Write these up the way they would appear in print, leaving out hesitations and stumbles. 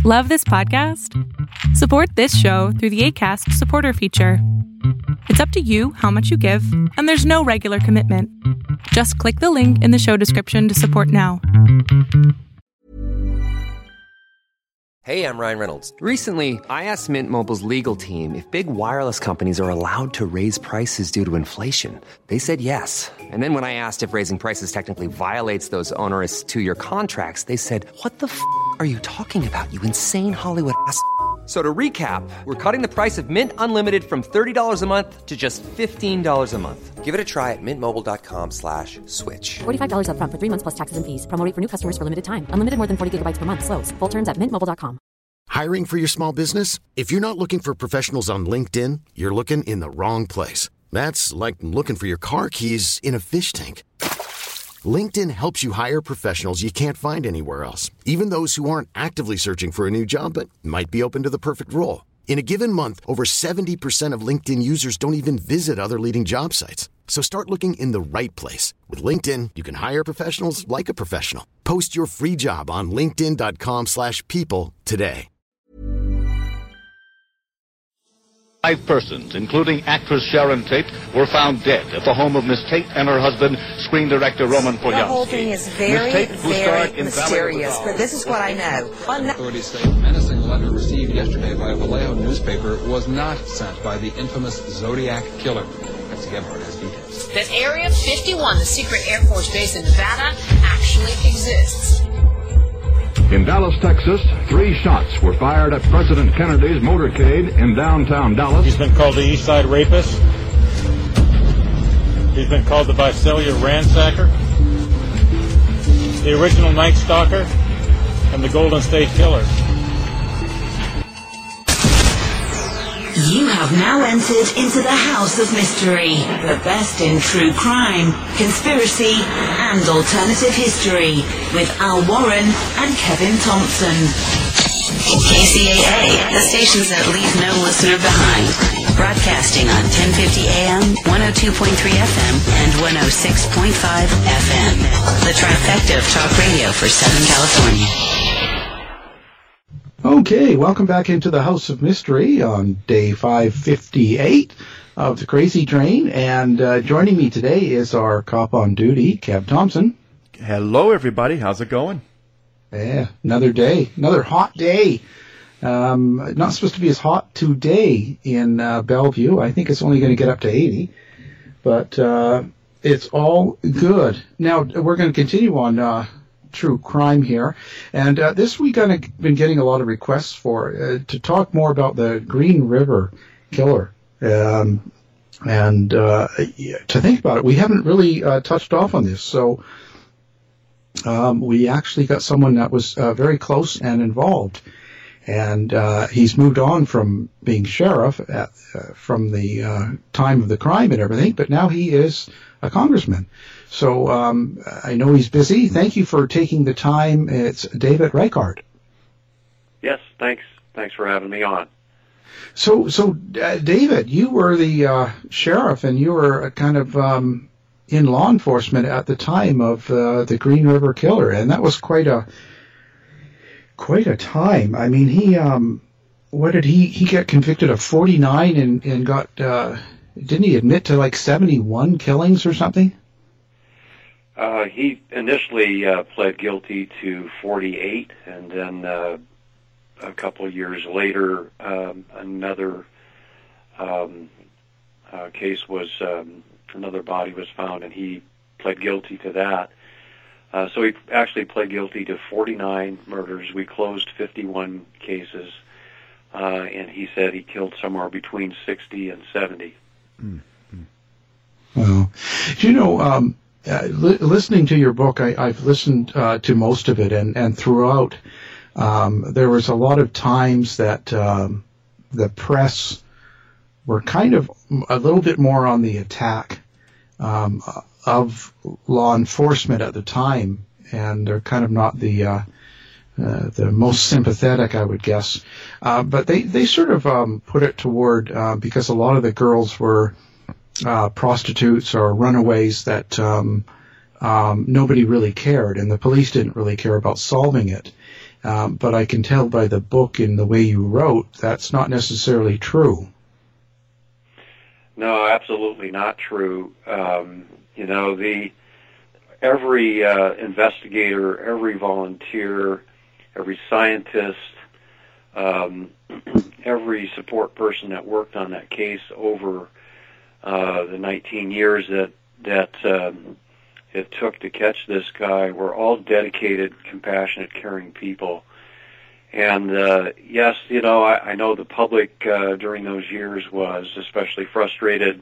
Love this podcast? Support this show through the Acast supporter feature. It's up to you how much you give, and there's no regular commitment. Just click the link in the show description to support now. Hey, I'm Ryan Reynolds. Recently, I asked Mint Mobile's legal team if big wireless companies are allowed to raise prices due to inflation. They said yes. And then when I asked if raising prices technically violates those onerous two-year contracts, they said, "What the f*** are you talking about, you insane Hollywood ass?" So to recap, we're cutting the price of Mint Unlimited from $30 a month to just $15 a month. Give it a try at mintmobile.com/switch. $45 up front for 3 months plus taxes and fees. Promo rate for new customers for limited time. Unlimited more than 40 gigabytes per month. Slows full terms at mintmobile.com. Hiring for your small business? If you're not looking for professionals on LinkedIn, you're looking in the wrong place. That's like looking for your car keys in a fish tank. LinkedIn helps you hire professionals you can't find anywhere else, even those who aren't actively searching for a new job but might be open to the perfect role. In a given month, over 70% of LinkedIn users don't even visit other leading job sites. So start looking in the right place. With LinkedIn, you can hire professionals like a professional. Post your free job on linkedin.com/people today. 5 persons, including actress Sharon Tate, were found dead at the home of Miss Tate and her husband, screen director Roman Polanski. The whole thing is very, very mysterious, but this is what I know. Authorities say a menacing letter received yesterday by a Vallejo newspaper was not sent by the infamous Zodiac killer. Betsy Gebhardt has details. That Area 51, the secret Air Force base in Nevada, actually exists. In Dallas, Texas, 3 shots were fired at President Kennedy's motorcade in downtown Dallas. He's been called the East Side Rapist. He's been called the Visalia Ransacker, the original Night Stalker, and the Golden State Killer. You have now entered into the House of Mystery, the best in true crime, conspiracy, and alternative history, with Al Warren and Kevin Thompson. KCAA, the stations that leave no listener behind. Broadcasting on 1050 AM, 102.3 FM, and 106.5 FM. The trifecta of talk radio for Southern California. Okay, welcome back into the House of Mystery on day 558 of the Crazy Train, and joining me today is our cop on duty, Kev Thompson. Hello, everybody. How's it going? Yeah, another day, another hot day. Not supposed to be as hot today in Bellevue. I think it's only going to get up to 80, but it's all good. Now, we're going to continue on true crime here, and this week I've been getting a lot of requests for to talk more about the Green River Killer, and to think about it, we haven't really touched off on this, so we actually got someone that was very close and involved, and he's moved on from being sheriff from the time of the crime and everything, but now he is a congressman. So I know he's busy. Thank you for taking the time. It's David Reichard. Yes, thanks. Thanks for having me on. So David, you were the sheriff, and you were kind of in law enforcement at the time of the Green River Killer, and that was quite a time. I mean, what did he get convicted of? 49 and got didn't he admit to like 71 killings or something? He initially pled guilty to 48, and then a couple of years later, another case was, another body was found, and he pled guilty to that. So he actually pled guilty to 49 murders. We closed 51 cases, and he said he killed somewhere between 60 and 70. Mm-hmm. Well, do you know, listening to your book, I've listened to most of it, and throughout, there was a lot of times that the press were kind of a little bit more on the attack of law enforcement at the time, and they're kind of not the most sympathetic, I would guess. But they sort of put it toward, because a lot of the girls were prostitutes or runaways that nobody really cared, and the police didn't really care about solving it. But I can tell by the book and the way you wrote, that's not necessarily true. No, absolutely not true. Every investigator, every volunteer, every scientist, every support person that worked on that case over the 19 years that it took to catch this guy were all dedicated, compassionate, caring people. And yes, I know the public during those years was especially frustrated,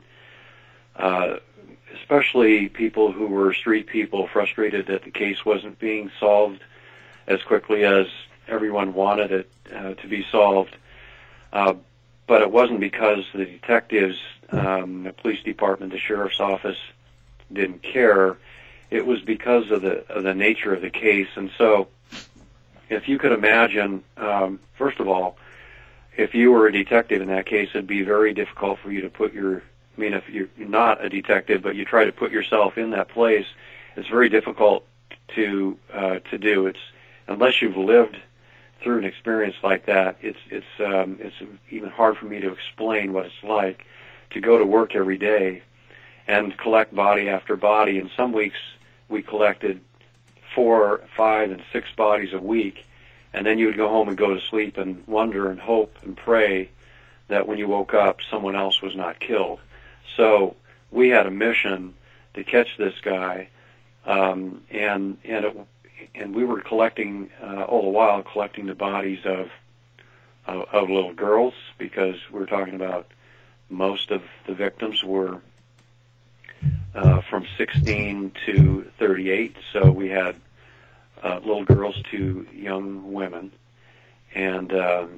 especially people who were street people, frustrated that the case wasn't being solved as quickly as everyone wanted it to be solved. But it wasn't because the detectives, the police department, the sheriff's office didn't care. It was because of the nature of the case. And so if you could imagine, first of all, if you were a detective in that case, it'd be very difficult for you to put if you're not a detective, but you try to put yourself in that place, it's very difficult to do. It's unless you've lived through an experience like that, it's even hard for me to explain what it's like to go to work every day and collect body after body. And some weeks we collected 4, 5, and 6 bodies a week, and then you would go home and go to sleep and wonder and hope and pray that when you woke up, someone else was not killed. So we had a mission to catch this guy, and we were collecting all the while collecting the bodies of little girls, because we're talking about most of the victims were from 16 to 38. So we had little girls to young women, and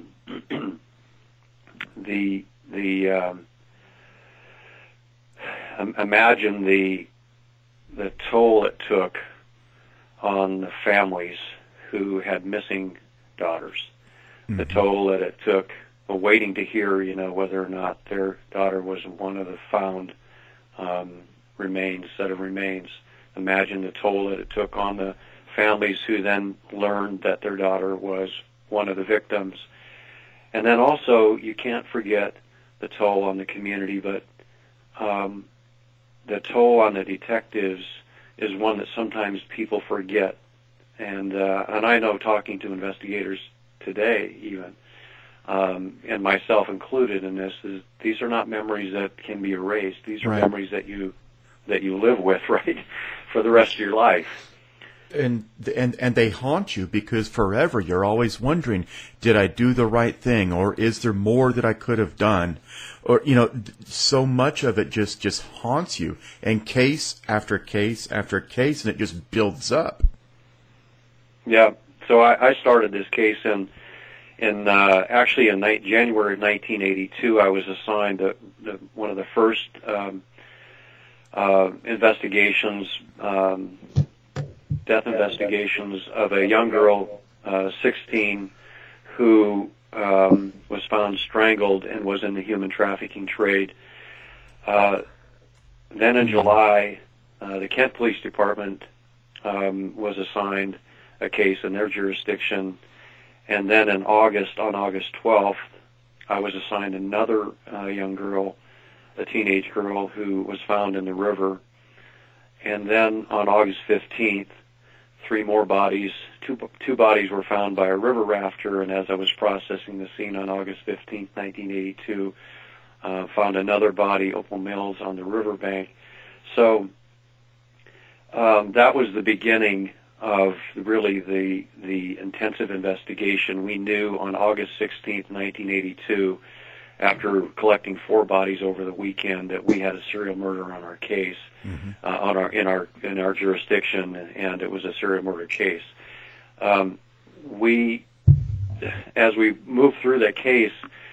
imagine the toll it took on the families who had missing daughters, the toll that it took waiting to hear, whether or not their daughter was one of the found set of remains. Imagine the toll that it took on the families who then learned that their daughter was one of the victims. And then also, you can't forget the toll on the community, but the toll on the detectives is one that sometimes people forget. And I know, talking to investigators today even, and myself included in this, these are not memories that can be erased. These are memories that you live with, right, for the rest of your life. And they haunt you, because forever you're always wondering, did I do the right thing, or is there more that I could have done? Or, so much of it just haunts you, and case after case after case, and it just builds up. Yeah. So I started this case in January of 1982. I was assigned one of the first investigations, death investigations of a young girl, 16, who was found strangled and was in the human trafficking trade. Then in July, the Kent Police Department was assigned a case in their jurisdiction. And then on August 12th, I was assigned another young girl, a teenage girl, who was found in the river. And then on August 15th, 3 more bodies, two bodies were found by a river rafter, and as I was processing the scene on August 15th, 1982, found another body, Opal Mills, on the riverbank. So that was the beginning of really the intensive investigation. We knew on August 16th, 1982, after collecting 4 bodies over the weekend, that we had a serial murder on our case, in our jurisdiction, and it was a serial murder case. As we moved through that case,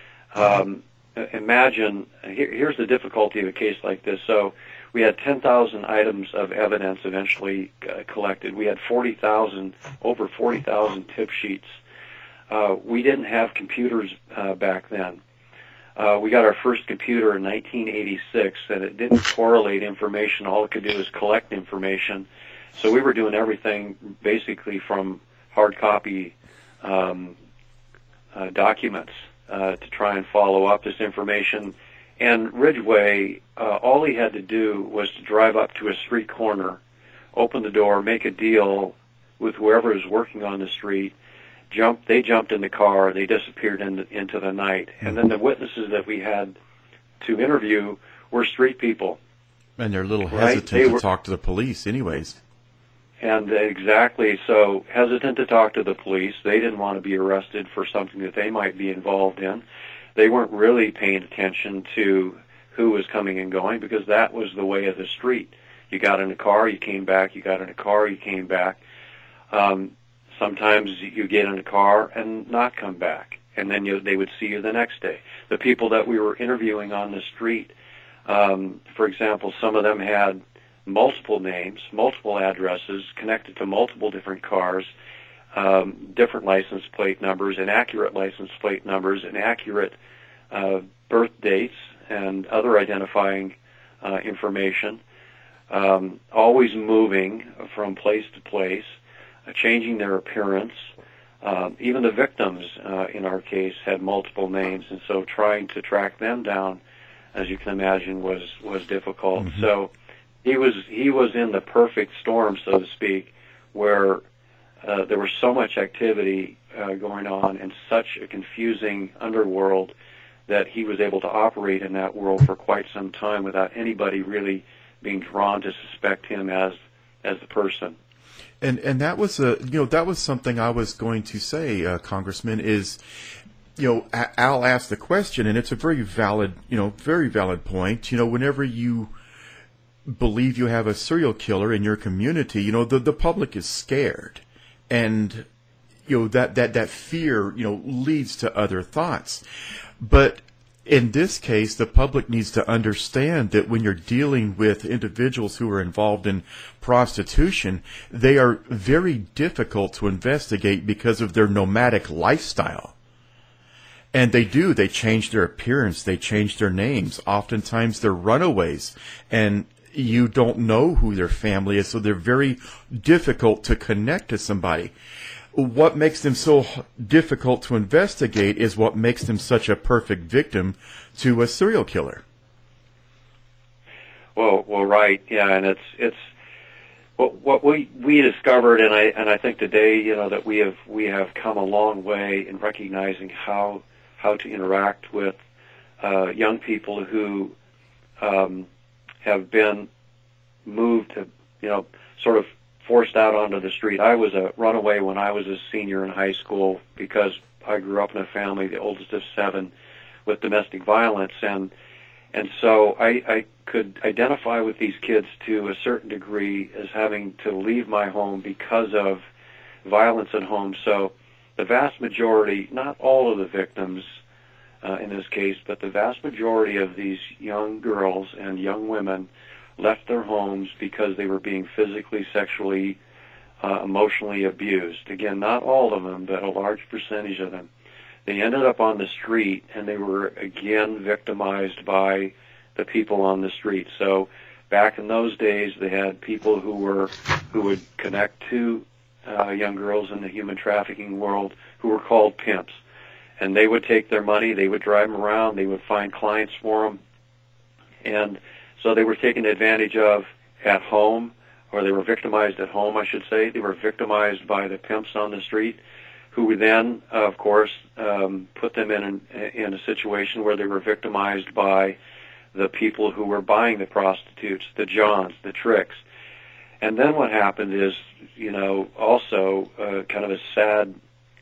imagine, here's the difficulty of a case like this. So we had 10,000 items of evidence eventually collected. We had over 40,000 tip sheets. We didn't have computers back then. We got our first computer in 1986, and it didn't correlate information. All it could do is collect information. So we were doing everything basically from hard copy documents to try and follow up this information. And Ridgway, all he had to do was to drive up to a street corner, open the door, make a deal with whoever was working on the street. They jumped in the car, they disappeared into the night. And then the witnesses that we had to interview were street people. And they're a little hesitant to talk to the police anyways. And exactly, so hesitant to talk to the police. They didn't want to be arrested for something that they might be involved in. They weren't really paying attention to who was coming and going, because that was the way of the street. You got in a car, you came back, you got in a car, you came back. Sometimes you get in a car and not come back, and then they would see you the next day. The people that we were interviewing on the street, for example, some of them had multiple names, multiple addresses, connected to multiple different cars, different license plate numbers, inaccurate license plate numbers, inaccurate birth dates, and other identifying information, always moving from place to place, changing their appearance. Even the victims, in our case, had multiple names, and so trying to track them down, as you can imagine, was difficult. Mm-hmm. So he was in the perfect storm, so to speak, where there was so much activity going on and such a confusing underworld that he was able to operate in that world for quite some time without anybody really being drawn to suspect him as the person. And that was that was something I was going to say, Congressman, is, Al asked the question, and it's a very valid point. Whenever you believe you have a serial killer in your community, the public is scared, and that fear leads to other thoughts. But in this case, the public needs to understand that when you're dealing with individuals who are involved in prostitution, they are very difficult to investigate because of their nomadic lifestyle. And they change their appearance, they change their names. Oftentimes they're runaways, and you don't know who their family is, so they're very difficult to connect to somebody. What makes them so difficult to investigate is what makes them such a perfect victim to a serial killer. Well, right, yeah, and it's what we discovered, and I think today, that we have come a long way in recognizing how to interact with young people who have been moved to, sort of forced out onto the street. I was a runaway when I was a senior in high school because I grew up in a family, the oldest of 7, with domestic violence, and so I could identify with these kids to a certain degree as having to leave my home because of violence at home. So the vast majority, not all of the victims in this case, but the vast majority of these young girls and young women left their homes because they were being physically, sexually, emotionally abused. Again, not all of them, but a large percentage of them. They ended up on the street, and they were again victimized by the people on the street. So back in those days, they had people who would connect to young girls in the human trafficking world who were called pimps. And they would take their money, they would drive them around, they would find clients for them, and so they were taken advantage of at home, or they were victimized at home, I should say. They were victimized by the pimps on the street, who would then, of course, put them in a situation where they were victimized by the people who were buying the prostitutes, the Johns, the Tricks. And then what happened is, also kind of a sad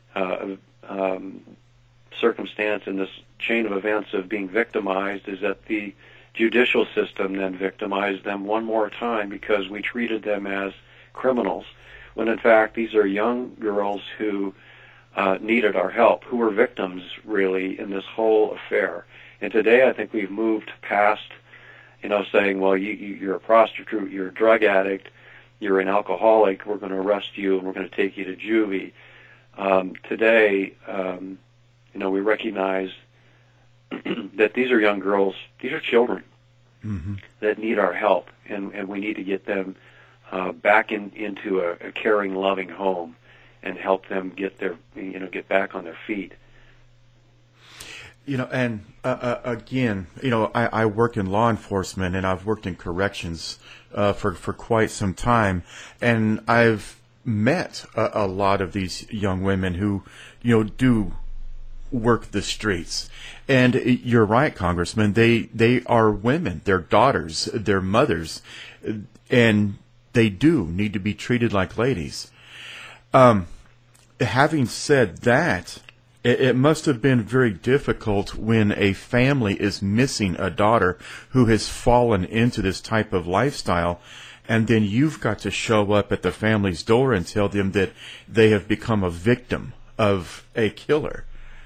circumstance in this chain of events of being victimized is that the judicial system then victimized them one more time because we treated them as criminals, when in fact these are young girls who needed our help, who were victims really in this whole affair. And today I think we've moved past, saying, well, you're a prostitute, you're a drug addict, you're an alcoholic, we're going to arrest you and we're going to take you to juvie. Today, we recognize that these are young girls, these are children that need our help, and we need to get them back into a caring, loving home. help them get back on their feet. And again, I work in law enforcement, and I've worked in corrections for quite some time, and I've met a lot of these young women who, do work the streets. And you're right, Congressman. They are women. They're daughters. They're mothers, and they do need to be treated like ladies. Having said that, it must have been very difficult when a family is missing a daughter who has fallen into this type of lifestyle, and then you've got to show up at the family's door and tell them that they have become a victim of a killer.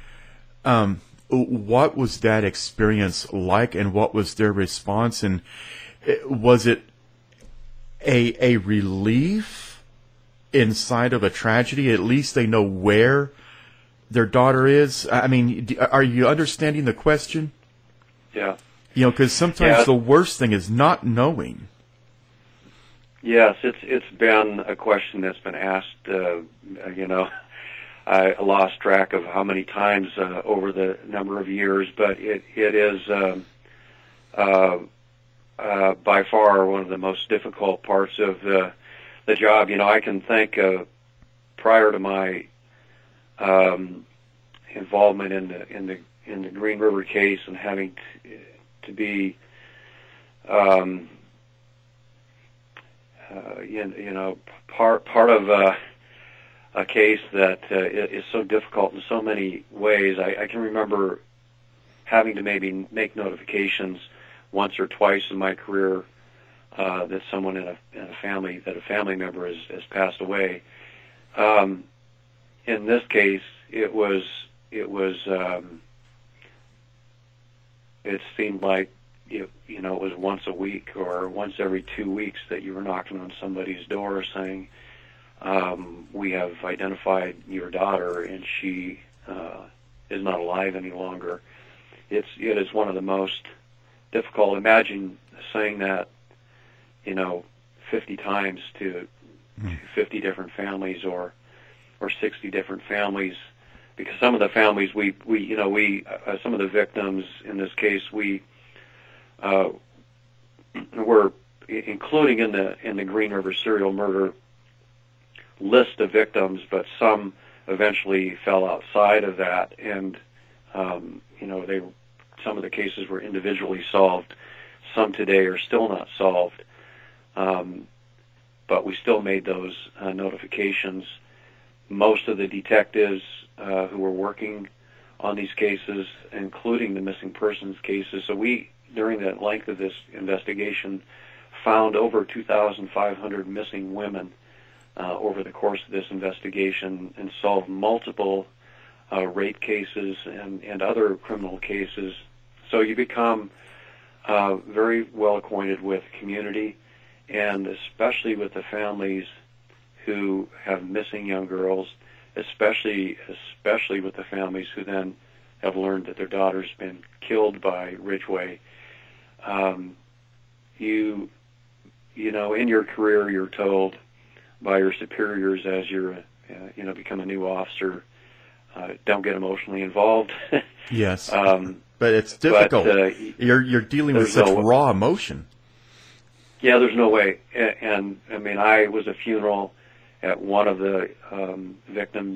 What was that experience like, and what was their response? And was it a relief inside of a tragedy? At least they know where their daughter is. I mean, are you understanding the question? Yeah. Because sometimes the worst thing is not knowing. Yes, it's been a question that's been asked. I lost track of how many times over the number of years, but it is by far one of the most difficult parts of the job. I can think prior to my involvement in the Green River case and having to be part of a case that is so difficult in so many ways. I can remember having to maybe make notifications once or twice in my career that someone in a family, that a family member has passed away. In this case, it seemed like it was once a week or once every 2 weeks that you were knocking on somebody's door saying, we have identified your daughter and she is not alive any longer. It is one of the most difficult. Imagine saying that 50 times to 50 different families or 60 different families, because some of the families some of the victims in this case we were including in the Green River serial murder list of victims, but some eventually fell outside of that, and some of the cases were individually solved. Some today are still not solved, but we still made those notifications. Most of the detectives who were working on these cases, including the missing persons cases, so we, during the length of this investigation, found over 2,500 missing women over the course of this investigation, and solved multiple rape cases and other criminal cases. So you become very well acquainted with community, and especially with the families who have missing young girls, especially with the families who then have learned that their daughter's been killed by Ridgway. In your career, you're told by your superiors as you're, become a new officer, don't get emotionally involved. Yes, but it's difficult. You're dealing with such raw emotion. Yeah, there's no way. And I mean, I was a funeral at one of the victims'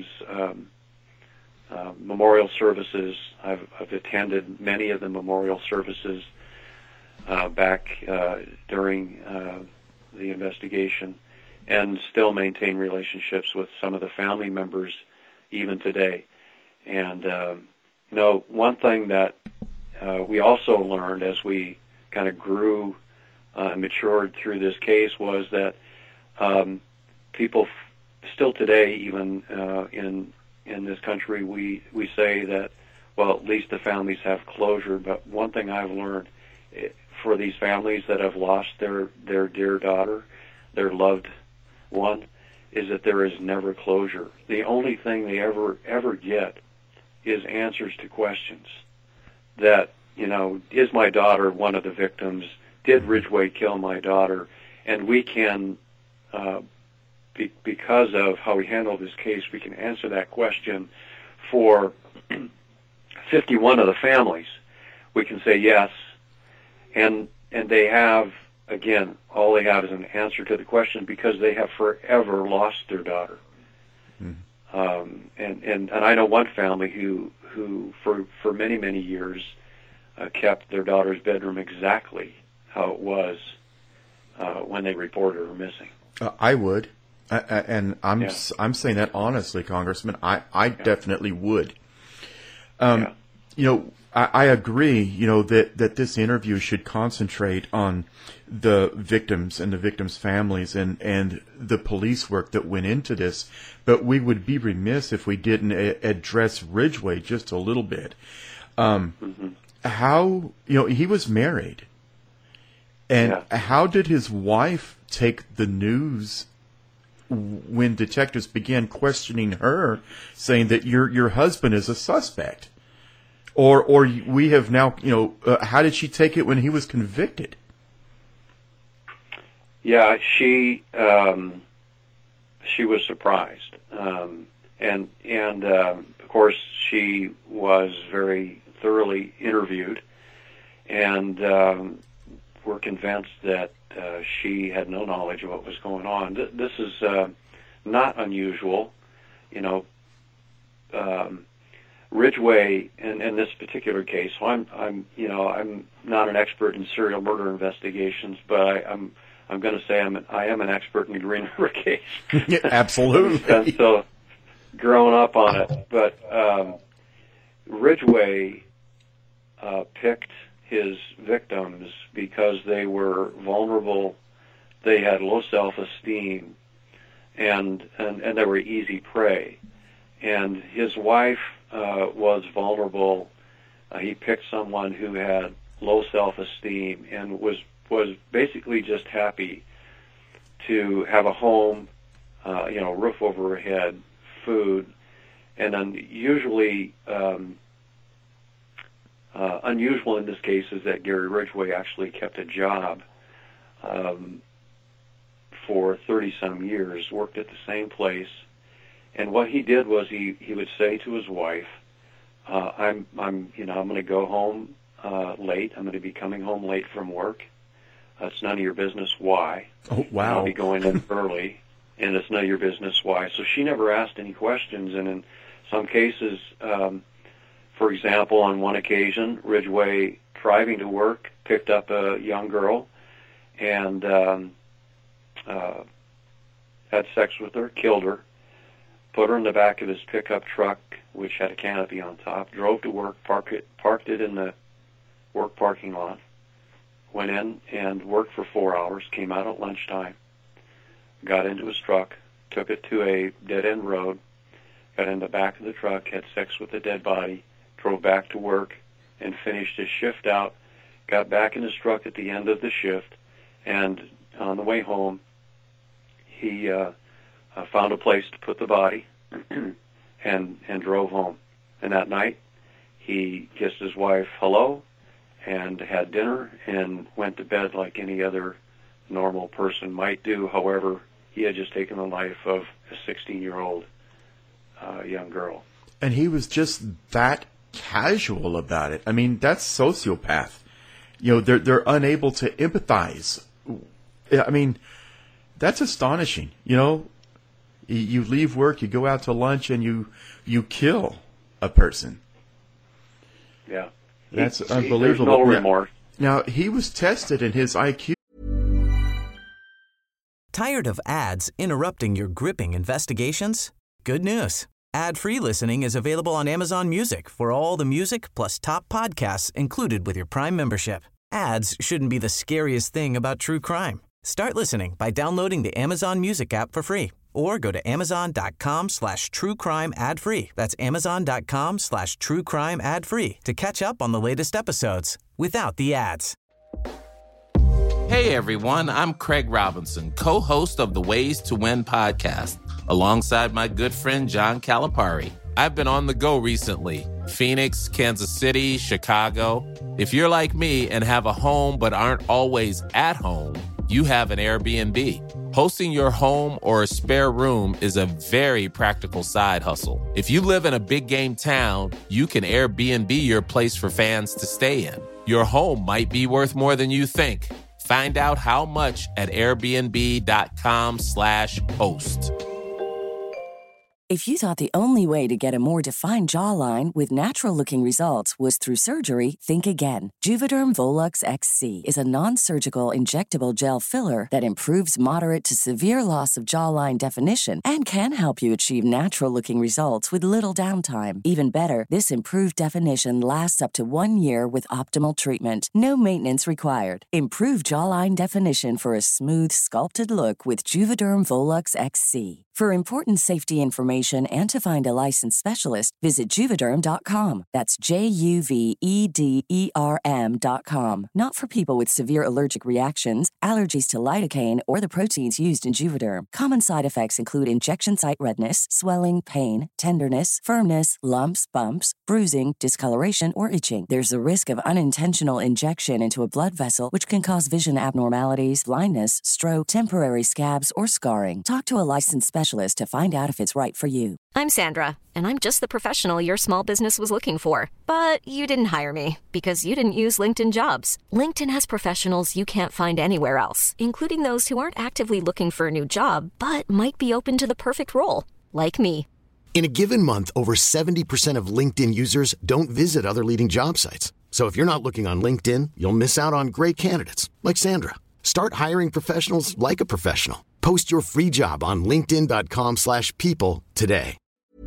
memorial services. I've attended many of the memorial services back during the investigation, and still maintain relationships with some of the family members even today. And one thing that we also learned as we kind of grew and matured through this case was that people still today, even in this country, we say that, well, at least the families have closure. But one thing I've learned for these families that have lost their dear daughter, their loved one, is that there is never closure. The only thing they ever get is answers to questions. That, is my daughter one of the victims? Did Ridgway kill my daughter? And we can because of how we handled this case, we can answer that question for 51 of the families. We can say yes, and they have, again, all they have is an answer to the question because they have forever lost their daughter. And I know one family who for many years kept their daughter's bedroom exactly how it was when they reported her missing. I would, and I'm saying that honestly, Congressman. I definitely would. I agree. That this interview should concentrate on the victims and the victims' families and the police work that went into this. But we would be remiss if we didn't address Ridgway just a little bit. How he was married, and how did his wife take the news when detectives began questioning her, saying that your husband is a suspect? Or we have now, how did she take it when he was convicted? Yeah, she was surprised, and of course she was very thoroughly interviewed, and we're convinced that she had no knowledge of what was going on. This is not unusual, Ridgway, in this particular case. So I'm not an expert in serial murder investigations, but I'm going to say I am an expert in the Green River case. Yeah, absolutely. And so, growing up on it, but Ridgway picked his victims because they were vulnerable, they had low self-esteem, and they were easy prey. And his wife was vulnerable. He picked someone who had low self-esteem and was basically just happy to have a home, roof over her head, food, and then usually unusual in this case is that Gary Ridgway actually kept a job for 30-some years, worked at the same place. And what he did was he would say to his wife, I'm going to go home late. I'm going to be coming home late from work. It's none of your business why. Oh, wow. I'll be going in early, and it's none of your business why. So she never asked any questions. And in some cases, for example, on one occasion, Ridgway, driving to work, picked up a young girl and had sex with her, killed her, put her in the back of his pickup truck, which had a canopy on top, drove to work, parked it in the work parking lot, went in and worked for 4 hours, came out at lunchtime, got into his truck, took it to a dead-end road, got in the back of the truck, had sex with the dead body, drove back to work, and finished his shift out, got back in his truck at the end of the shift, and on the way home, he found a place to put the body and drove home. And that night, he kissed his wife hello and had dinner and went to bed like any other normal person might do. However, he had just taken the life of a 16-year-old young girl. And he was just that casual about it. I mean, that's sociopath. They're unable to empathize. I mean, that's astonishing. You leave work, you go out to lunch, and you kill a person. Yeah. That's unbelievable. There's no remorse. Now, he was tested in his IQ. Tired of ads interrupting your gripping investigations? Good news. Ad-free listening is available on Amazon Music for all the music plus top podcasts included with your Prime membership. Ads shouldn't be the scariest thing about true crime. Start listening by downloading the Amazon Music app for free or go to amazon.com/truecrime ad-free. That's amazon.com/truecrime ad-free to catch up on the latest episodes without the ads. Hey everyone, I'm Craig Robinson, co-host of the Ways to Win podcast, alongside my good friend John Calipari. I've been on the go recently. Phoenix, Kansas City, Chicago. If you're like me and have a home but aren't always at home, you have an Airbnb. Hosting your home or a spare room is a very practical side hustle. If you live in a big game town, you can Airbnb your place for fans to stay in. Your home might be worth more than you think. Find out how much at airbnb.com/host. If you thought the only way to get a more defined jawline with natural-looking results was through surgery, think again. Juvederm Volux XC is a non-surgical injectable gel filler that improves moderate to severe loss of jawline definition and can help you achieve natural-looking results with little downtime. Even better, this improved definition lasts up to 1 year with optimal treatment. No maintenance required. Improve jawline definition for a smooth, sculpted look with Juvederm Volux XC. For important safety information and to find a licensed specialist, visit Juvederm.com. That's JUVEDERM.com. Not for people with severe allergic reactions, allergies to lidocaine, or the proteins used in Juvederm. Common side effects include injection site redness, swelling, pain, tenderness, firmness, lumps, bumps, bruising, discoloration, or itching. There's a risk of unintentional injection into a blood vessel, which can cause vision abnormalities, blindness, stroke, temporary scabs, or scarring. Talk to a licensed specialist to find out if it's right for you. I'm Sandra, and I'm just the professional your small business was looking for. But you didn't hire me because you didn't use LinkedIn Jobs. LinkedIn has professionals you can't find anywhere else, including those who aren't actively looking for a new job, but might be open to the perfect role, like me. In a given month, over 70% of LinkedIn users don't visit other leading job sites. So if you're not looking on LinkedIn, you'll miss out on great candidates like Sandra. Start hiring professionals like a professional. Post your free job on linkedin.com/people today.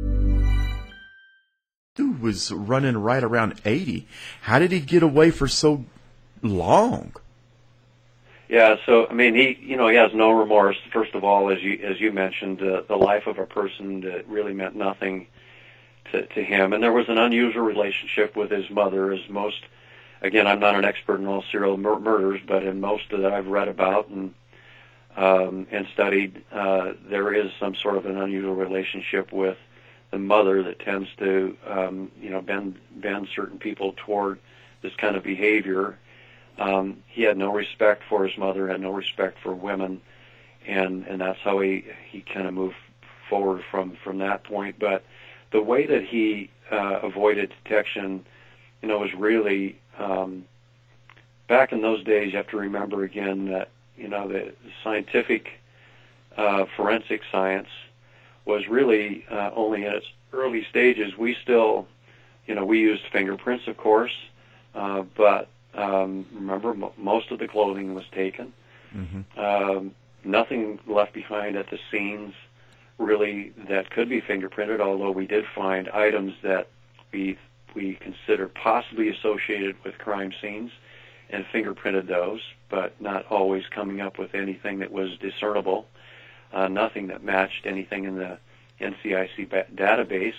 Dude was running right around 80. How did he get away for so long? Yeah, so I mean, he has no remorse. First of all, as you mentioned, the life of a person that really meant nothing to him, and there was an unusual relationship with his mother, as most. Again, I'm not an expert in all serial murders, but in most that I've read about and studied, there is some sort of an unusual relationship with the mother that tends to, bend certain people toward this kind of behavior. He had no respect for his mother, had no respect for women, and that's how he kind of moved forward from that point. But the way that he avoided detection, was really back in those days. You have to remember again that the scientific forensic science was really only in its early stages. We still, we used fingerprints, of course, but remember, most of the clothing was taken. Mm-hmm. Nothing left behind at the scenes, really, that could be fingerprinted, although we did find items that we consider possibly associated with crime scenes and fingerprinted those, but not always coming up with anything that was discernible, nothing that matched anything in the NCIC database.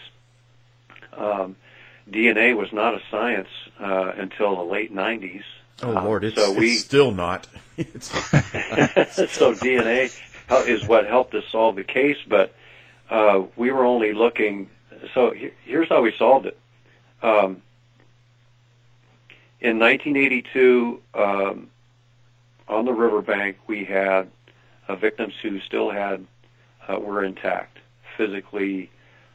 DNA was not a science until the late 90s. Oh, Lord, it's still not. So DNA is what helped us solve the case, but we were only looking. So here's how we solved it. In 1982, on the riverbank, we had victims who still were intact, physically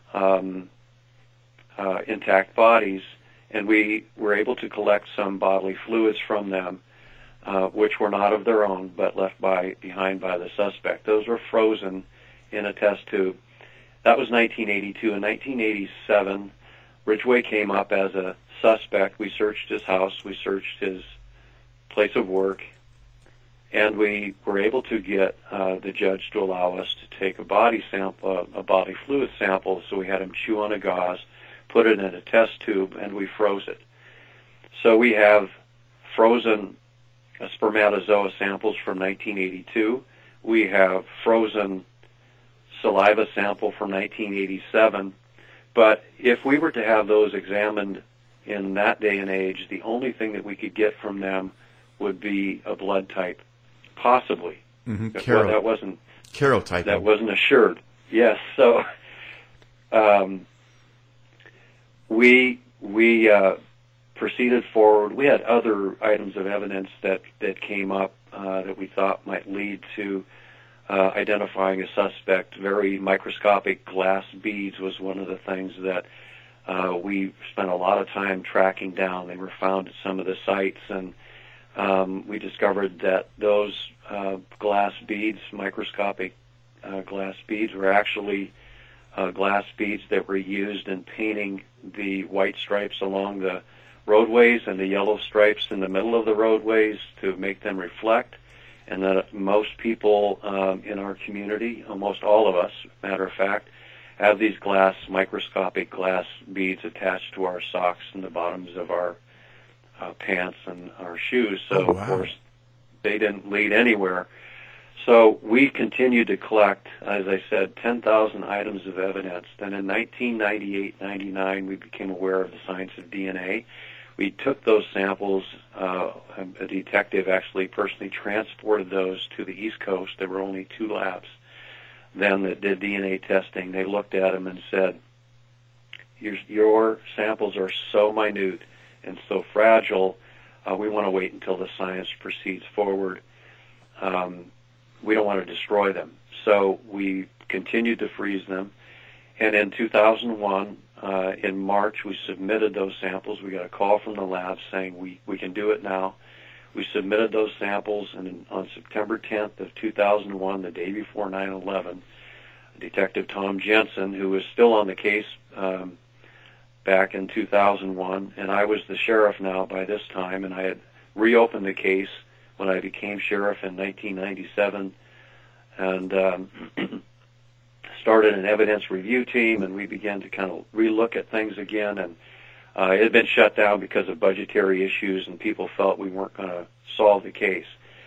intact bodies, and we were able to collect some bodily fluids from them, which were not of their own, but left behind by the suspect. Those were frozen in a test tube. That was 1982. In 1987, Ridgway came up as a suspect. We searched his house, we searched his place of work, and we were able to get the judge to allow us to take a body sample, a body fluid sample. So we had him chew on a gauze, put it in a test tube, and we froze it. So we have frozen spermatozoa samples from 1982. We have frozen saliva sample from 1987. But if we were to have those examined in that day and age, the only thing that we could get from them would be a blood type, possibly. Mm-hmm. That wasn't karyotype. That wasn't assured. Yes. So we proceeded forward. We had other items of evidence that came up that we thought might lead to identifying a suspect. Very microscopic glass beads was one of the things that we spent a lot of time tracking down. They were found at some of the sites, and we discovered that those glass beads, microscopic glass beads, were actually glass beads that were used in painting the white stripes along the roadways and the yellow stripes in the middle of the roadways to make them reflect. And that most people in our community, almost all of us, matter of fact, have these microscopic glass beads attached to our socks and the bottoms of our pants and our shoes. So, Of course, they didn't lead anywhere. So we continued to collect, as I said, 10,000 items of evidence. Then in 1998-99, we became aware of the science of DNA. We took those samples. A detective actually personally transported those to the East Coast. There were only 2 labs then that did DNA testing. They looked at them and said, your samples are so minute and so fragile, we want to wait until the science proceeds forward. We don't want to destroy them. So we continued to freeze them. And in 2001, in March, we submitted those samples. We got a call from the lab saying we can do it now. We submitted those samples, and on September 10th of 2001, the day before 9/11, Detective Tom Jensen, who was still on the case back in 2001, and I was the sheriff now by this time, and I had reopened the case when I became sheriff in 1997, and started an evidence review team, and we began to kind of relook at things again, and it had been shut down because of budgetary issues, and people felt we weren't going to solve the case.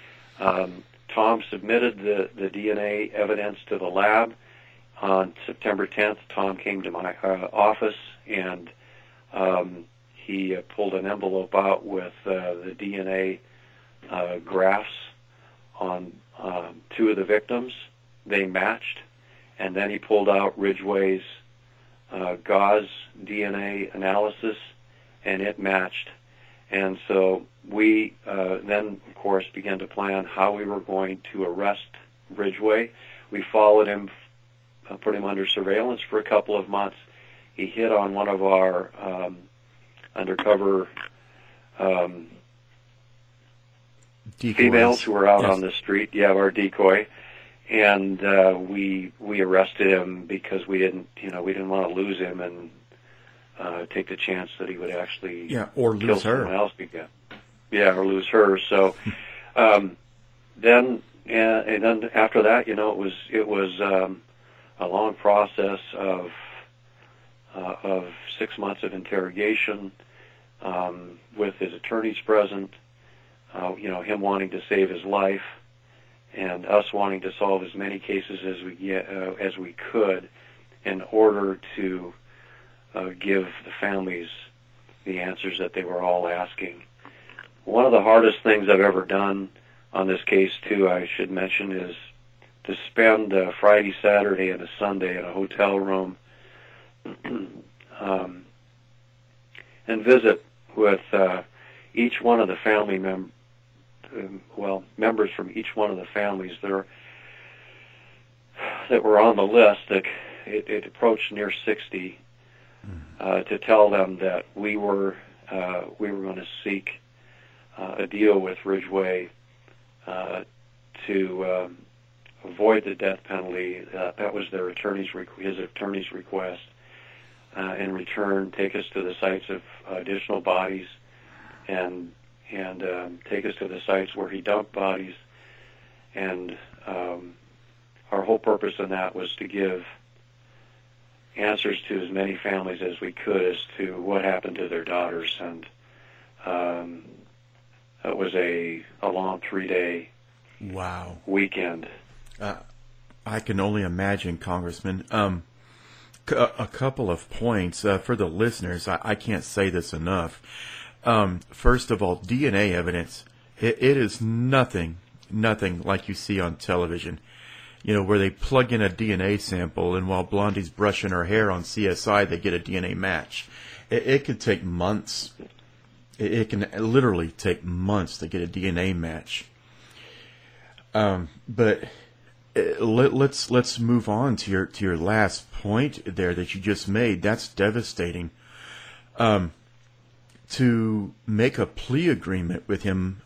Tom submitted the DNA evidence to the lab. On September 10th, Tom came to my office, and he pulled an envelope out with the DNA graphs on 2 of the victims. They matched, and then he pulled out Ridgway's gauze DNA analysis, and it matched. And so we then, of course, began to plan how we were going to arrest Ridgway. We followed him, put him under surveillance for a couple of months. He hit on one of our undercover females who were out on the street. Yeah, our decoy. And we arrested him because we didn't want to lose him and take the chance that he would actually or kill lose someone her. else again. Yeah, or lose her. So then after that, it was a long process of 6 months of interrogation with his attorneys present. Him wanting to save his life, and us wanting to solve as many cases as we could in order to give the families the answers that they were all asking. One of the hardest things I've ever done on this case, too, I should mention, is to spend a Friday, Saturday, and a Sunday in a hotel room and visit with each one of the family members from each one of the families that were on the list. That it approached near 60, to tell them that we were going to seek a deal with Ridgway to avoid the death penalty. That was his attorney's request. In return, take us to the sites of additional bodies and take us to the sites where he dumped bodies. And our whole purpose in that was to give answers to as many families as we could as to what happened to their daughters. And it was a long 3-day weekend. I can only imagine, Congressman. A couple of points for the listeners. I can't say this enough. First of all, DNA evidence. It is nothing like you see on television. Where they plug in a DNA sample, and while Blondie's brushing her hair on CSI, they get a DNA match. It can take months. It can literally take months to get a DNA match. But let's move on to your last point there that you just made. That's devastating. To make a plea agreement with him,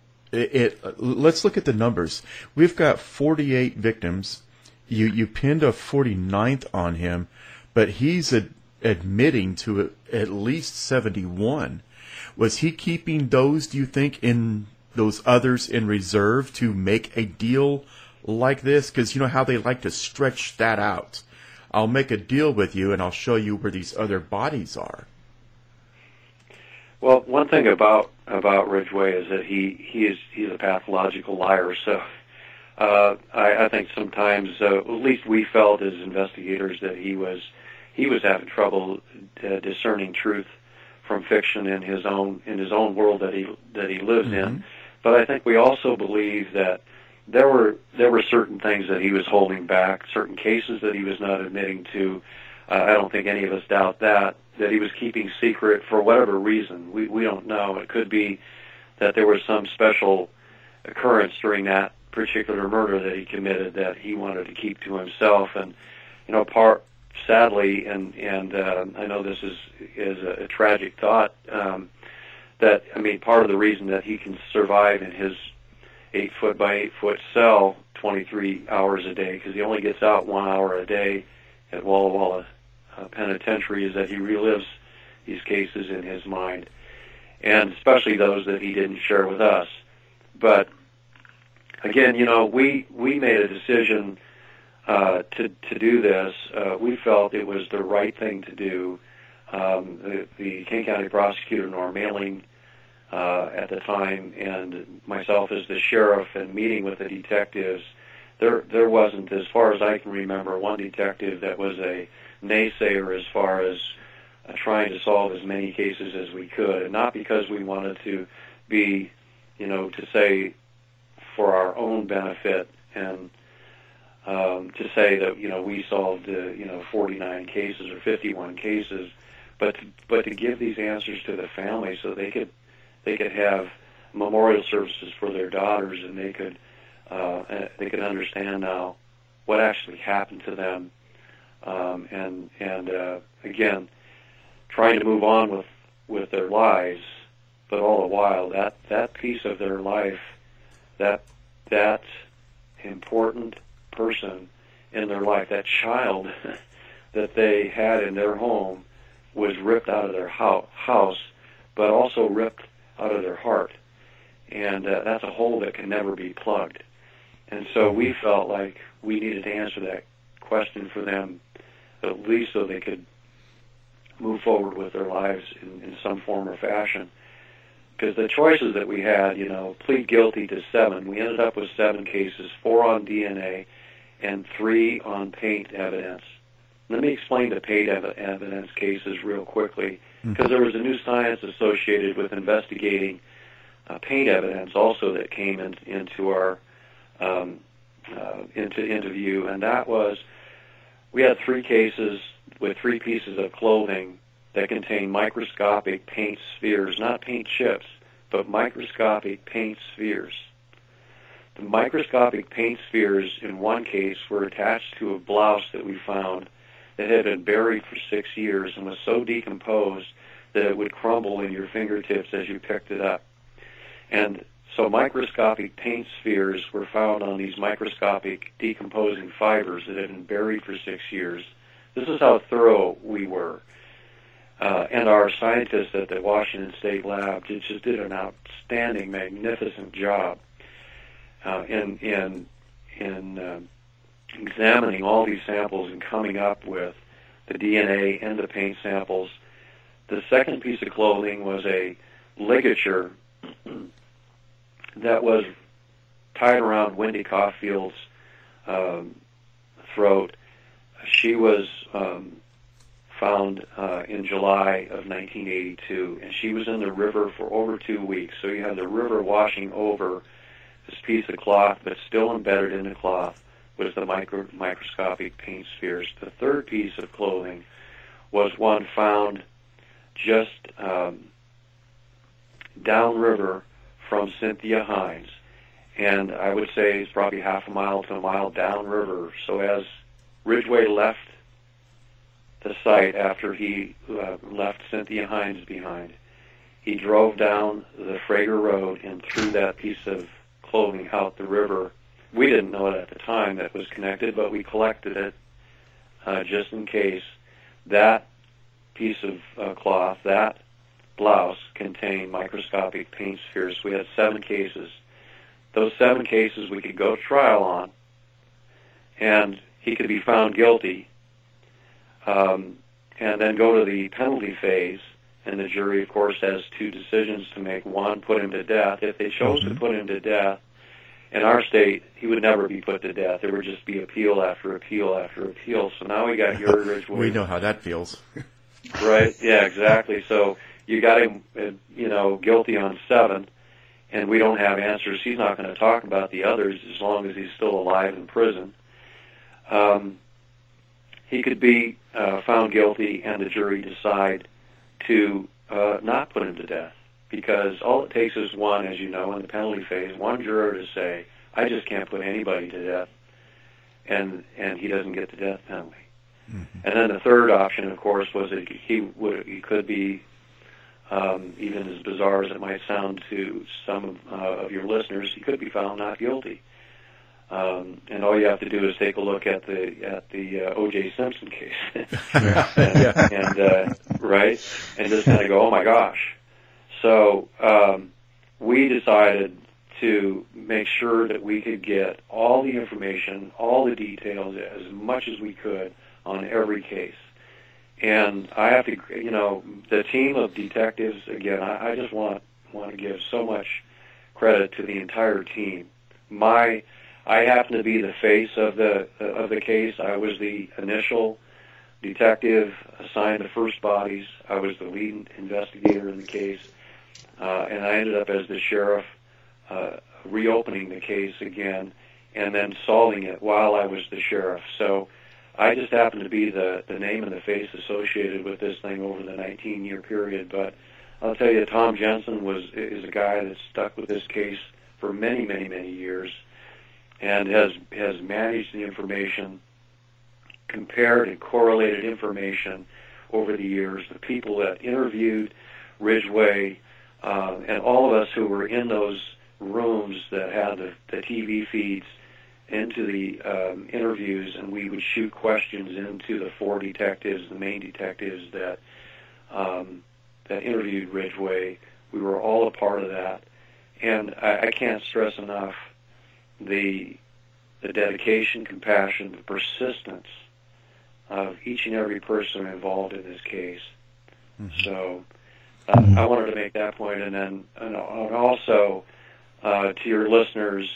let's look at the numbers. We've got 48 victims. You pinned a 49th on him, but he's admitting to at least 71. Was he keeping those, do you think, in those others in reserve to make a deal like this? Because you know how they like to stretch that out. I'll make a deal with you and I'll show you where these other bodies are. Well, one thing about Ridgway is that he's a pathological liar. So I think sometimes, at least we felt as investigators, that he was having trouble discerning truth from fiction in his own world that he lives in. But I think we also believe that there were certain things that he was holding back, certain cases that he was not admitting to. I don't think any of us doubt that he was keeping secret for whatever reason. We don't know. It could be that there was some special occurrence during that particular murder that he committed that he wanted to keep to himself. And sadly, and I know this is a tragic thought, part of the reason that he can survive in his 8-foot by 8-foot cell 23 hours a day, because he only gets out 1 hour a day at Walla Walla Penitentiary, is that he relives these cases in his mind, and especially those that he didn't share with us. But again, we made a decision to do this. We felt it was the right thing to do. The King County prosecutor, Norm Mailing, at the time, and myself as the sheriff, and meeting with the detectives, there wasn't, as far as I can remember, one detective that was a naysayer as far as trying to solve as many cases as we could, and not because we wanted to be, to say for our own benefit and to say that we solved 49 cases or 51 cases, but to give these answers to the family so they could have memorial services for their daughters, and they could understand now what actually happened to them, and again, trying to move on with their lives, but all the while that piece of their life, that important person in their life, that child that they had in their home, was ripped out of their house, but also ripped out of their heart. And that's a hole that can never be plugged. And so we felt like we needed to answer that question for them, at least so they could move forward with their lives in some form or fashion. Because the choices that we had, plead guilty to 7. We ended up with 7 cases, 4 on DNA and 3 on paint evidence. Let me explain the paint evidence cases real quickly, because there was a new science associated with investigating paint evidence also that came into our into view, and that was, we had 3 cases with 3 pieces of clothing that contained microscopic paint spheres, not paint chips, but microscopic paint spheres. The microscopic paint spheres in one case were attached to a blouse that we found that had been buried for 6 years and was so decomposed that it would crumble in your fingertips as you picked it up. And so microscopic paint spheres were found on these microscopic decomposing fibers that had been buried for 6 years. This is how thorough we were. And our scientists at the Washington State Lab just did an outstanding, magnificent job in examining all these samples and coming up with the DNA and the paint samples. The second piece of clothing was a ligature that was tied around Wendy Caulfield's throat. She was found in July of 1982, and she was in the river for over 2 weeks. So you have the river washing over this piece of cloth, but still embedded in the cloth was the microscopic paint spheres. The third piece of clothing was one found just downriver from Cynthia Hines, and I would say it's probably half a mile to a mile downriver. So as Ridgway left the site after he left Cynthia Hines behind, he drove down the Frager Road and threw that piece of clothing out the river. We didn't know it at the time that it was connected, but we collected it just in case. That piece of cloth, that blouse, contained microscopic paint spheres. We had 7 cases. Those 7 cases we could go to trial on, and he could be found guilty, and then go to the penalty phase, and the jury, of course, has 2 decisions to make. One, put him to death. If they chose to put him to death, in our state, he would never be put to death. There would just be appeal after appeal after appeal. So now we got Gary Ridgway. We know how that feels. Right? Yeah, exactly. So you got him, guilty on 7, and we don't have answers. He's not going to talk about the others as long as he's still alive in prison. He could be found guilty, and the jury decide to not put him to death. Because all it takes is one, as you know, in the penalty phase, one juror to say, I just can't put anybody to death, and he doesn't get the death penalty. Mm-hmm. And then the third option, of course, was that he could be, even as bizarre as it might sound to some of your listeners, he could be found not guilty. And all you have to do is take a look at the O.J. Simpson case, right, and just kind of go, oh my gosh. So we decided to make sure that we could get all the information, all the details, as much as we could on every case. And I have to, the team of detectives, again, I just want to give so much credit to the entire team. I happen to be the face of the case. I was the initial detective assigned the first bodies. I was the lead investigator in the case. And I ended up as the sheriff reopening the case again and then solving it while I was the sheriff. So I just happened to be the name and the face associated with this thing over the 19-year period. But I'll tell you, Tom Jensen is a guy that stuck with this case for many, many, many years and has managed the information, compared and correlated information over the years. The people that interviewed Ridgway, and all of us who were in those rooms that had the TV feeds into the interviews, and we would shoot questions into the 4 detectives, the main detectives that interviewed Ridgway. We were all a part of that, and I can't stress enough the dedication, compassion, the persistence of each and every person involved in this case. Mm-hmm. So I wanted to make that point, and also to your listeners,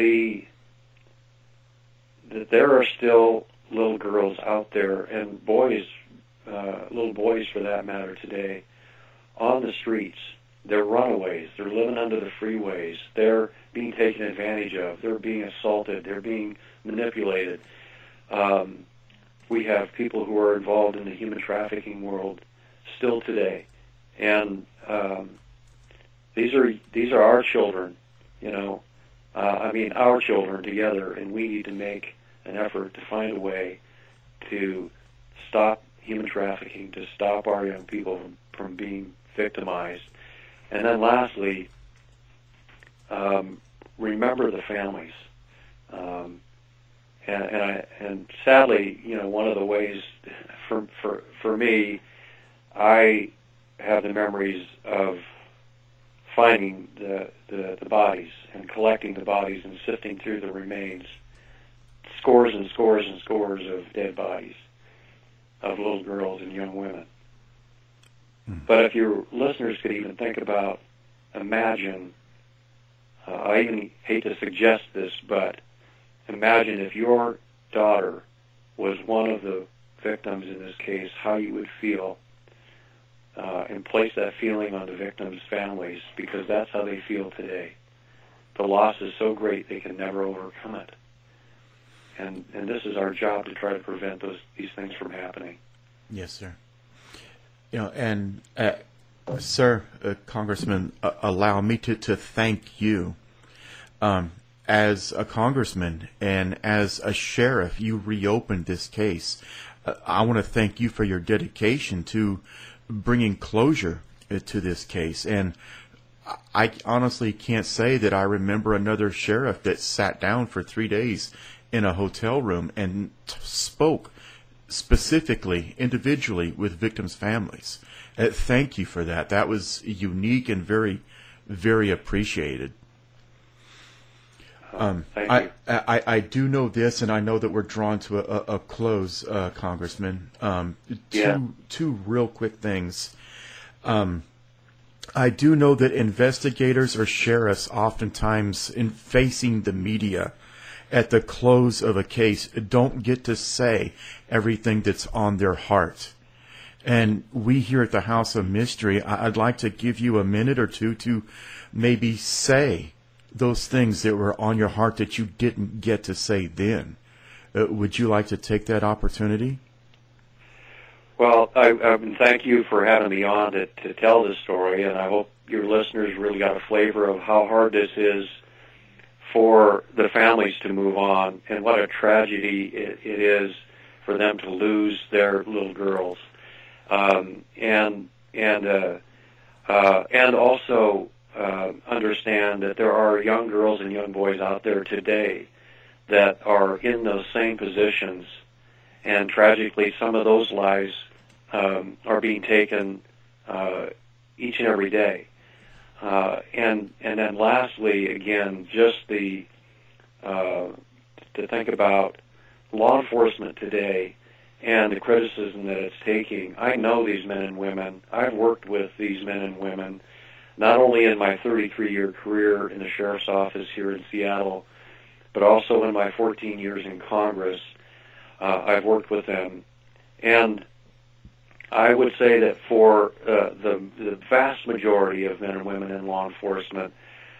that there are still little girls out there, and boys, little boys for that matter today, on the streets. They're runaways. They're living under the freeways. They're being taken advantage of. They're being assaulted. They're being manipulated. We have people who are involved in the human trafficking world still today. And these are our children, our children together, and we need to make an effort to find a way to stop human trafficking, to stop our young people from being victimized. And then lastly, remember the families. And sadly, one of the ways for me, I have the memories of finding the bodies and collecting the bodies and sifting through the remains, scores and scores and scores of dead bodies of little girls and young women. But if your listeners could even think about, imagine, I even hate to suggest this, but imagine if your daughter was one of the victims in this case, how you would feel, and place that feeling on the victims' families, because that's how they feel today. The loss is so great they can never overcome it. And this is our job to try to prevent these things from happening. Yes, sir. And sir, Congressman, allow me to thank you. as a congressman and as a sheriff, you reopened this case. I want to thank you for your dedication to bringing closure to this case. And I honestly can't say that I remember another sheriff that sat down for 3 days in a hotel room and spoke specifically, individually, with victims' families. Thank you for that. That was unique and very, very appreciated. Thank you. I do know this, and I know that we're drawn to a close, Congressman. Two real quick things. I do know that investigators or sheriffs oftentimes, in facing the media at the close of a case, don't get to say everything that's on their heart. And we here at the House of Mystery, I'd like to give you a minute or two to maybe say those things that were on your heart that you didn't get to say then. Would you like to take that opportunity? Well, thank you for having me on to tell this story, and I hope your listeners really got a flavor of how hard this is for the families to move on, and what a tragedy it is for them to lose their little girls, and also understand that there are young girls and young boys out there today that are in those same positions, and tragically some of those lives are being taken each and every day. And then lastly, again, just to think about law enforcement today and the criticism that it's taking. I know these men and women. I've worked with these men and women, not only in my 33-year career in the sheriff's office here in Seattle, but also in my 14 years in Congress. I've worked with them. And I would say that for the vast majority of men and women in law enforcement,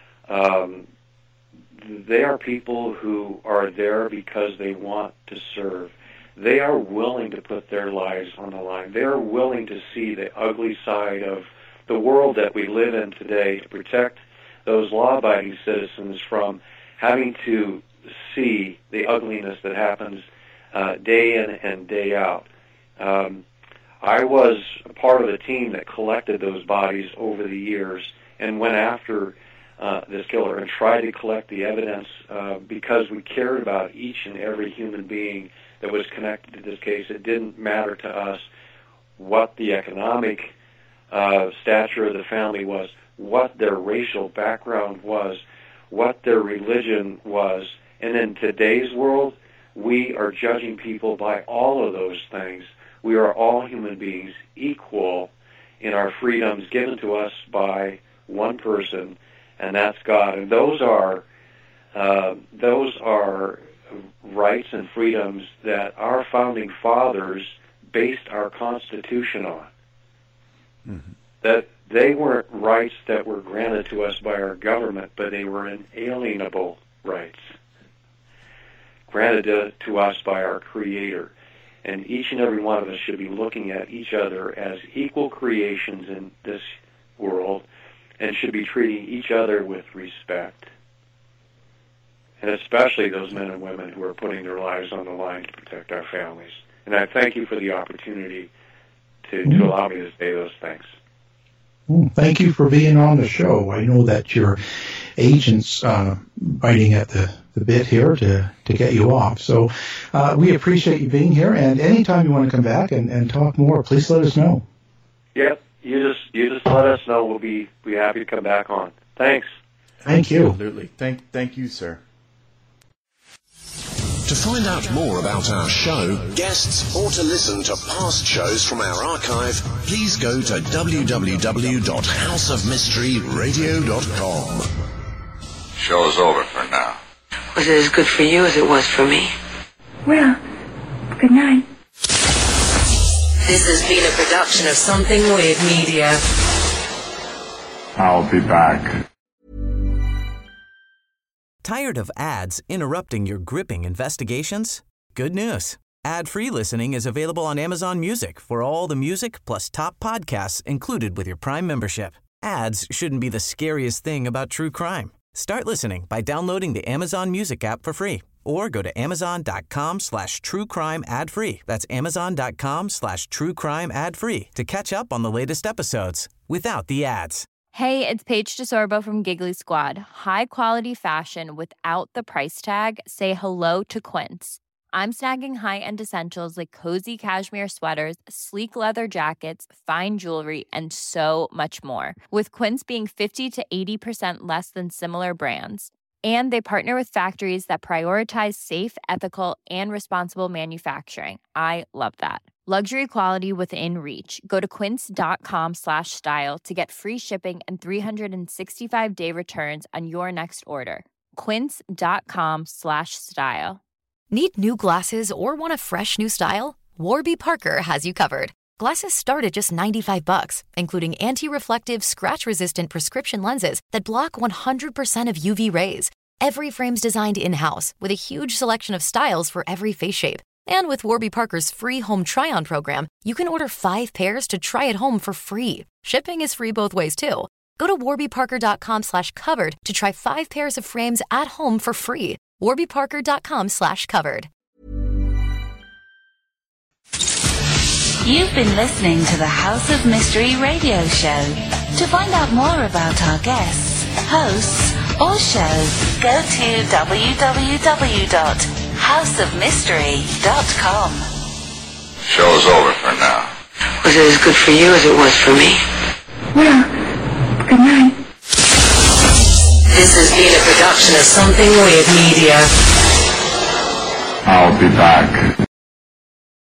they are people who are there because they want to serve. They are willing to put their lives on the line. They are willing to see the ugly side of the world that we live in today to protect those law-abiding citizens from having to see the ugliness that happens day in and day out. I was a part of the team that collected those bodies over the years and went after this killer and tried to collect the evidence because we cared about each and every human being that was connected to this case. It didn't matter to us what the economic stature of the family was, what their racial background was, what their religion was. And in today's world, we are judging people by all of those things. We are all human beings, equal in our freedoms given to us by one person, and that's God. And those are rights and freedoms that our founding fathers based our Constitution on. Mm-hmm. That they weren't rights that were granted to us by our government, but they were inalienable rights granted to us by our Creator. And each and every one of us should be looking at each other as equal creations in this world, and should be treating each other with respect. And especially those men and women who are putting their lives on the line to protect our families. And I thank you for the opportunity to allow me to say those things. Thank you for being on the show. I know that your agent's biting at the bit here to get you off. So we appreciate you being here, and anytime you want to come back and talk more, please let us know. Yep, you just let us know. We'll be happy to come back on. Thanks. Thank you. Absolutely. Thank you, sir. To find out more about our show, guests, or to listen to past shows from our archive, please go to www.houseofmysteryradio.com. Show's over for now. Was it as good for you as it was for me? Well, good night. This has been a production of Something Weird Media. I'll be back. Tired of ads interrupting your gripping investigations? Good news. Ad-free listening is available on Amazon Music for all the music plus top podcasts included with your Prime membership. Ads shouldn't be the scariest thing about true crime. Start listening by downloading the Amazon Music app for free or go to amazon.com/truecrime ad-free. That's amazon.com/truecrime ad-free to catch up on the latest episodes without the ads. Hey, it's Paige DeSorbo from Giggly Squad. High quality fashion without the price tag. Say hello to Quince. I'm snagging high-end essentials like cozy cashmere sweaters, sleek leather jackets, fine jewelry, and so much more. With Quince being 50 to 80% less than similar brands. And they partner with factories that prioritize safe, ethical, and responsible manufacturing. I love that. Luxury quality within reach. Go to quince.com/style to get free shipping and 365-day returns on your next order. Quince.com/style. Need new glasses or want a fresh new style? Warby Parker has you covered. Glasses start at just $95, including anti-reflective, scratch-resistant prescription lenses that block 100% of UV rays. Every frame's designed in-house with a huge selection of styles for every face shape. And with Warby Parker's free home try-on program, you can order 5 pairs to try at home for free. Shipping is free both ways, too. Go to warbyparker.com/covered to try 5 pairs of frames at home for free. warbyparker.com/covered. You've been listening to the House of Mystery radio show. To find out more about our guests, hosts, or shows, go to www.houseofmystery.com. Show's over for now. Was it as good for you as it was for me? Well, good night. This has been a production of Something Weird Media. I'll be back.